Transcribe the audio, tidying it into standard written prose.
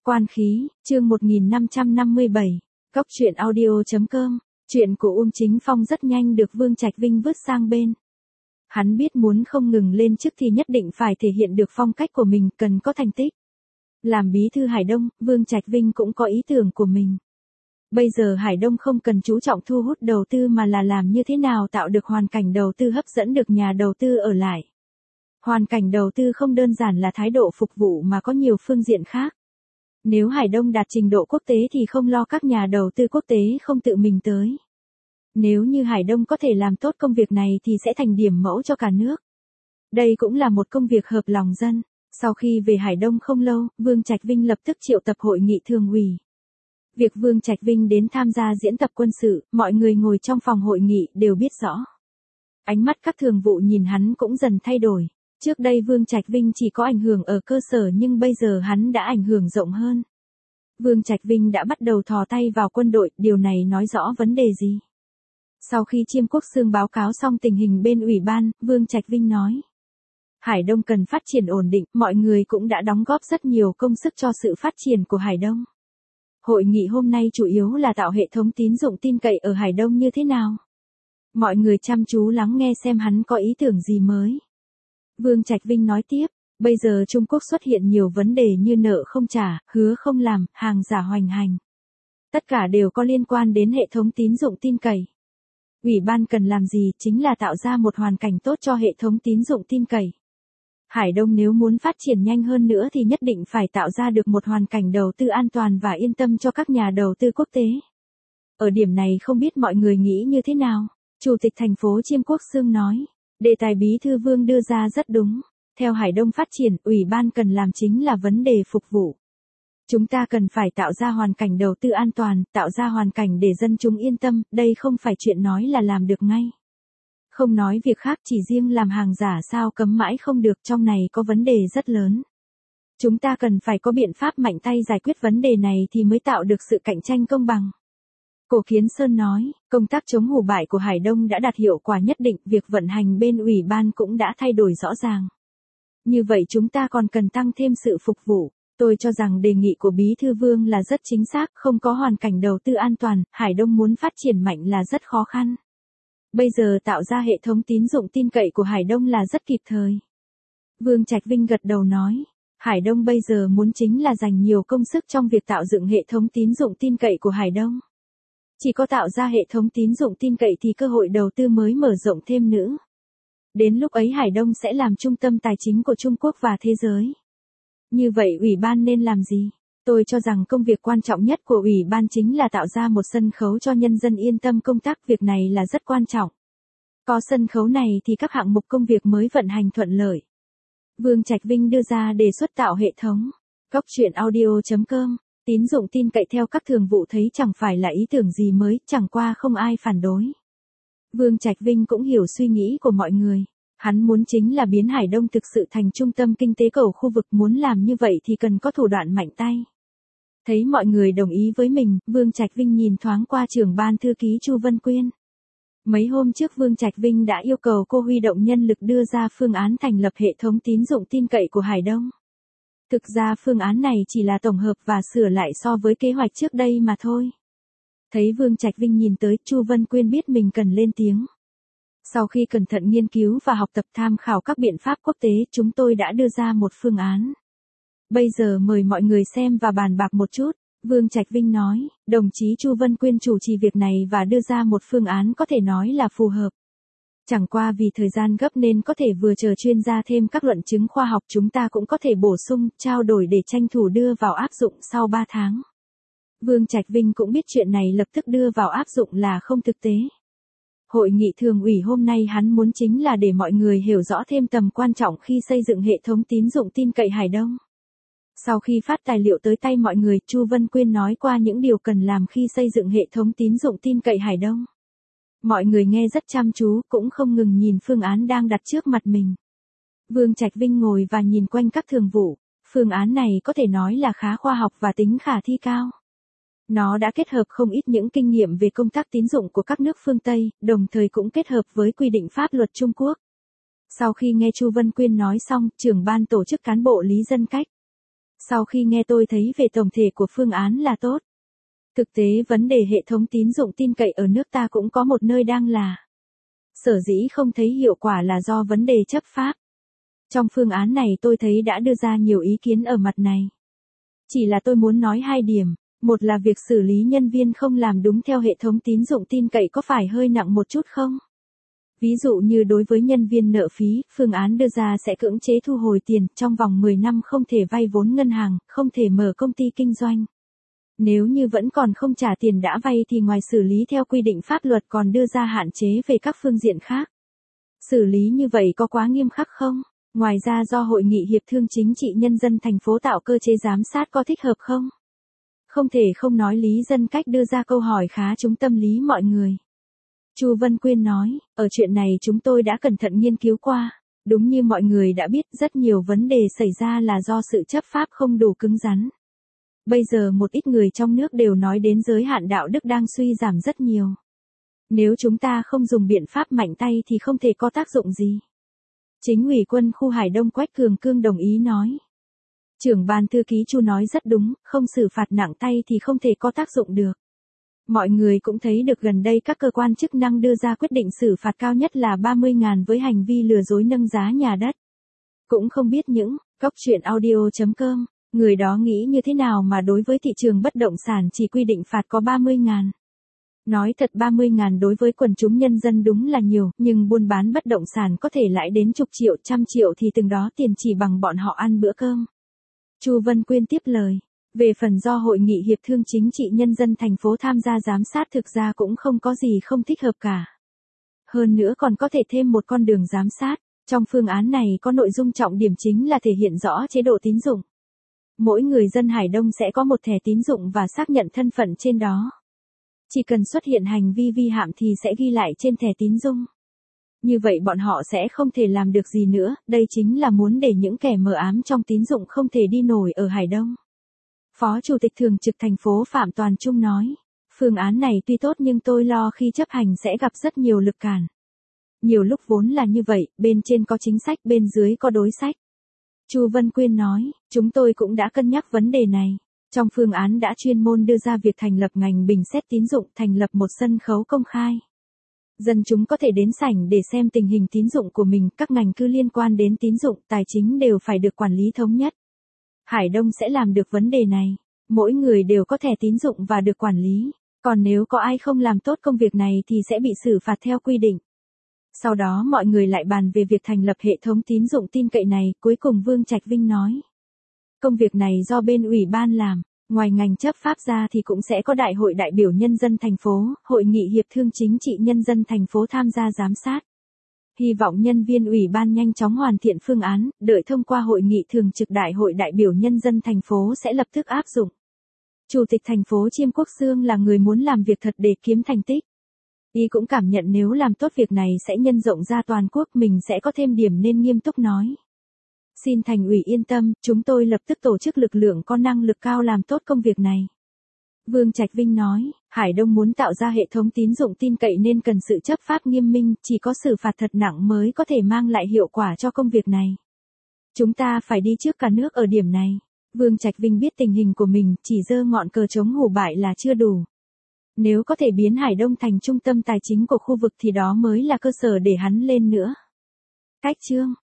Quan khí, chương 1557, Cốc truyện audio.com, chuyện của Uông Chính Phong rất nhanh được Vương Trạch Vinh vứt sang bên. Hắn biết muốn không ngừng lên chức thì nhất định phải thể hiện được phong cách của mình, cần có thành tích. Làm bí thư Hải Đông, Vương Trạch Vinh cũng có ý tưởng của mình. Bây giờ Hải Đông không cần chú trọng thu hút đầu tư mà là làm như thế nào tạo được hoàn cảnh đầu tư hấp dẫn được nhà đầu tư ở lại. Hoàn cảnh đầu tư không đơn giản là thái độ phục vụ mà có nhiều phương diện khác. Nếu Hải Đông đạt trình độ quốc tế thì không lo các nhà đầu tư quốc tế không tự mình tới. Nếu như Hải Đông có thể làm tốt công việc này thì sẽ thành điểm mẫu cho cả nước. Đây cũng là một công việc hợp lòng dân. Sau khi về Hải Đông không lâu, Vương Trạch Vinh lập tức triệu tập hội nghị thường ủy. Việc Vương Trạch Vinh đến tham gia diễn tập quân sự, mọi người ngồi trong phòng hội nghị đều biết rõ. Ánh mắt các thường vụ nhìn hắn cũng dần thay đổi. Trước đây Vương Trạch Vinh chỉ có ảnh hưởng ở cơ sở nhưng bây giờ hắn đã ảnh hưởng rộng hơn. Vương Trạch Vinh đã bắt đầu thò tay vào quân đội, điều này nói rõ vấn đề gì? Sau khi Chiêm Quốc Xương báo cáo xong tình hình bên ủy ban, Vương Trạch Vinh nói. Hải Đông cần phát triển ổn định, mọi người cũng đã đóng góp rất nhiều công sức cho sự phát triển của Hải Đông. Hội nghị hôm nay chủ yếu là tạo hệ thống tín dụng tin cậy ở Hải Đông như thế nào? Mọi người chăm chú lắng nghe xem hắn có ý tưởng gì mới. Vương Trạch Vinh nói tiếp, bây giờ Trung Quốc xuất hiện nhiều vấn đề như nợ không trả, hứa không làm, hàng giả hoành hành. Tất cả đều có liên quan đến hệ thống tín dụng tin cậy. Ủy ban cần làm gì chính là tạo ra một hoàn cảnh tốt cho hệ thống tín dụng tin cậy. Hải Đông nếu muốn phát triển nhanh hơn nữa thì nhất định phải tạo ra được một hoàn cảnh đầu tư an toàn và yên tâm cho các nhà đầu tư quốc tế. Ở điểm này không biết mọi người nghĩ như thế nào? Chủ tịch thành phố Chiêm Quốc Xương nói. Đề tài bí thư Vương đưa ra rất đúng. Theo Hải Đông phát triển, ủy ban cần làm chính là vấn đề phục vụ. Chúng ta cần phải tạo ra hoàn cảnh đầu tư an toàn, tạo ra hoàn cảnh để dân chúng yên tâm, đây không phải chuyện nói là làm được ngay. Không nói việc khác, chỉ riêng làm hàng giả sao cấm mãi không được, trong này có vấn đề rất lớn. Chúng ta cần phải có biện pháp mạnh tay giải quyết vấn đề này thì mới tạo được sự cạnh tranh công bằng. Cổ Kiến Sơn nói, công tác chống hủ bại của Hải Đông đã đạt hiệu quả nhất định, việc vận hành bên ủy ban cũng đã thay đổi rõ ràng. Như vậy chúng ta còn cần tăng thêm sự phục vụ. Tôi cho rằng đề nghị của Bí thư Vương là rất chính xác, không có hoàn cảnh đầu tư an toàn, Hải Đông muốn phát triển mạnh là rất khó khăn. Bây giờ tạo ra hệ thống tín dụng tin cậy của Hải Đông là rất kịp thời. Vương Trạch Vinh gật đầu nói, Hải Đông bây giờ muốn chính là dành nhiều công sức trong việc tạo dựng hệ thống tín dụng tin cậy của Hải Đông. Chỉ có tạo ra hệ thống tín dụng tin cậy thì cơ hội đầu tư mới mở rộng thêm nữa. Đến lúc ấy Hải Đông sẽ làm trung tâm tài chính của Trung Quốc và thế giới. Như vậy ủy ban nên làm gì? Tôi cho rằng công việc quan trọng nhất của ủy ban chính là tạo ra một sân khấu cho nhân dân yên tâm công tác, việc này là rất quan trọng. Có sân khấu này thì các hạng mục công việc mới vận hành thuận lợi. Vương Trạch Vinh đưa ra đề xuất tạo hệ thống. Cốc truyện audio.com, tín dụng tin cậy theo các thường vụ thấy chẳng phải là ý tưởng gì mới, chẳng qua không ai phản đối. Vương Trạch Vinh cũng hiểu suy nghĩ của mọi người. Hắn muốn chính là biến Hải Đông thực sự thành trung tâm kinh tế cầu khu vực, muốn làm như vậy thì cần có thủ đoạn mạnh tay. Thấy mọi người đồng ý với mình, Vương Trạch Vinh nhìn thoáng qua trưởng ban thư ký Chu Vân Quyên. Mấy hôm trước Vương Trạch Vinh đã yêu cầu cô huy động nhân lực đưa ra phương án thành lập hệ thống tín dụng tin cậy của Hải Đông. Thực ra phương án này chỉ là tổng hợp và sửa lại so với kế hoạch trước đây mà thôi. Thấy Vương Trạch Vinh nhìn tới, Chu Vân Quyên biết mình cần lên tiếng. Sau khi cẩn thận nghiên cứu và học tập tham khảo các biện pháp quốc tế, chúng tôi đã đưa ra một phương án. Bây giờ mời mọi người xem và bàn bạc một chút, Vương Trạch Vinh nói, đồng chí Chu Vân Quyên chủ trì việc này và đưa ra một phương án có thể nói là phù hợp. Chẳng qua vì thời gian gấp nên có thể vừa chờ chuyên gia thêm các luận chứng khoa học, chúng ta cũng có thể bổ sung, trao đổi để tranh thủ đưa vào áp dụng sau 3 tháng. Vương Trạch Vinh cũng biết chuyện này lập tức đưa vào áp dụng là không thực tế. Hội nghị thường ủy hôm nay hắn muốn chính là để mọi người hiểu rõ thêm tầm quan trọng khi xây dựng hệ thống tín dụng tin cậy Hải Đông. Sau khi phát tài liệu tới tay mọi người, Chu Vân Quyên nói qua những điều cần làm khi xây dựng hệ thống tín dụng tin cậy Hải Đông. Mọi người nghe rất chăm chú, cũng không ngừng nhìn phương án đang đặt trước mặt mình. Vương Trạch Vinh ngồi và nhìn quanh các thường vụ, phương án này có thể nói là khá khoa học và tính khả thi cao. Nó đã kết hợp không ít những kinh nghiệm về công tác tín dụng của các nước phương Tây, đồng thời cũng kết hợp với quy định pháp luật Trung Quốc. Sau khi nghe Chu Vân Quyên nói xong, trưởng ban tổ chức cán bộ Lý Dân Cách Sau khi nghe tôi thấy về tổng thể của phương án là tốt. Thực tế vấn đề hệ thống tín dụng tin cậy ở nước ta cũng có một nơi đang là. Sở dĩ không thấy hiệu quả là do vấn đề chấp pháp. Trong phương án này tôi thấy đã đưa ra nhiều ý kiến ở mặt này. Chỉ là tôi muốn nói hai điểm. Một là việc xử lý nhân viên không làm đúng theo hệ thống tín dụng tin cậy có phải hơi nặng một chút không? Ví dụ như đối với nhân viên nợ phí, phương án đưa ra sẽ cưỡng chế thu hồi tiền, trong vòng 10 năm không thể vay vốn ngân hàng, không thể mở công ty kinh doanh. Nếu như vẫn còn không trả tiền đã vay thì ngoài xử lý theo quy định pháp luật còn đưa ra hạn chế về các phương diện khác. Xử lý như vậy có quá nghiêm khắc không? Ngoài ra do Hội nghị Hiệp thương Chính trị Nhân dân thành phố tạo cơ chế giám sát có thích hợp không? Không thể không nói Lý Dân Cách đưa ra câu hỏi khá trúng tâm lý mọi người. Chu Vân Quyên nói, ở chuyện này chúng tôi đã cẩn thận nghiên cứu qua. Đúng như mọi người đã biết, rất nhiều vấn đề xảy ra là do sự chấp pháp không đủ cứng rắn. Bây giờ một ít người trong nước đều nói đến giới hạn đạo đức đang suy giảm rất nhiều. Nếu chúng ta không dùng biện pháp mạnh tay thì không thể có tác dụng gì. Chính ủy quân khu Hải Đông Quách Cường Cương đồng ý nói. Trưởng ban thư ký Chu nói rất đúng, không xử phạt nặng tay thì không thể có tác dụng được. Mọi người cũng thấy được gần đây các cơ quan chức năng đưa ra quyết định xử phạt cao nhất là 30.000 với hành vi lừa dối nâng giá nhà đất. Cũng không biết những góc chuyện audio.com, người đó nghĩ như thế nào mà đối với thị trường bất động sản chỉ quy định phạt có 30.000. Nói thật 30.000 đối với quần chúng nhân dân đúng là nhiều, nhưng buôn bán bất động sản có thể lãi đến chục triệu, trăm triệu thì từng đó tiền chỉ bằng bọn họ ăn bữa cơm. Chu Vân Quyên tiếp lời. Về phần do Hội nghị Hiệp thương Chính trị Nhân dân thành phố tham gia giám sát thực ra cũng không có gì không thích hợp cả. Hơn nữa còn có thể thêm một con đường giám sát. Trong phương án này có nội dung trọng điểm chính là thể hiện rõ chế độ tín dụng. Mỗi người dân Hải Đông sẽ có một thẻ tín dụng và xác nhận thân phận trên đó. Chỉ cần xuất hiện hành vi vi phạm thì sẽ ghi lại trên thẻ tín dụng. Như vậy bọn họ sẽ không thể làm được gì nữa, đây chính là muốn để những kẻ mờ ám trong tín dụng không thể đi nổi ở Hải Đông. Phó Chủ tịch Thường trực thành phố Phạm Toàn Trung nói, phương án này tuy tốt nhưng tôi lo khi chấp hành sẽ gặp rất nhiều lực cản. Nhiều lúc vốn là như vậy, bên trên có chính sách, bên dưới có đối sách. Chu Vân Quyên nói, chúng tôi cũng đã cân nhắc vấn đề này. Trong phương án đã chuyên môn đưa ra việc thành lập ngành bình xét tín dụng, thành lập một sân khấu công khai. Dân chúng có thể đến sảnh để xem tình hình tín dụng của mình, các ngành cứ liên quan đến tín dụng, tài chính đều phải được quản lý thống nhất. Hải Đông sẽ làm được vấn đề này. Mỗi người đều có thẻ tín dụng và được quản lý. Còn nếu có ai không làm tốt công việc này thì sẽ bị xử phạt theo quy định. Sau đó mọi người lại bàn về việc thành lập hệ thống tín dụng tin cậy này, cuối cùng Vương Trạch Vinh nói. Công việc này do bên ủy ban làm, ngoài ngành chấp pháp ra thì cũng sẽ có Đại hội đại biểu nhân dân thành phố, Hội nghị Hiệp thương Chính trị Nhân dân thành phố tham gia giám sát. Hy vọng nhân viên ủy ban nhanh chóng hoàn thiện phương án, đợi thông qua hội nghị thường trực Đại hội đại biểu nhân dân thành phố sẽ lập tức áp dụng. Chủ tịch thành phố Chiêm Quốc Xương là người muốn làm việc thật để kiếm thành tích. Y cũng cảm nhận nếu làm tốt việc này sẽ nhân rộng ra toàn quốc, mình sẽ có thêm điểm nên nghiêm túc nói. Xin thành ủy yên tâm, chúng tôi lập tức tổ chức lực lượng có năng lực cao làm tốt công việc này. Vương Trạch Vinh nói, Hải Đông muốn tạo ra hệ thống tín dụng tin cậy nên cần sự chấp pháp nghiêm minh, chỉ có xử phạt thật nặng mới có thể mang lại hiệu quả cho công việc này. Chúng ta phải đi trước cả nước ở điểm này. Vương Trạch Vinh biết tình hình của mình, chỉ giơ ngọn cờ chống hủ bại là chưa đủ. Nếu có thể biến Hải Đông thành trung tâm tài chính của khu vực thì đó mới là cơ sở để hắn lên nữa. Cách chương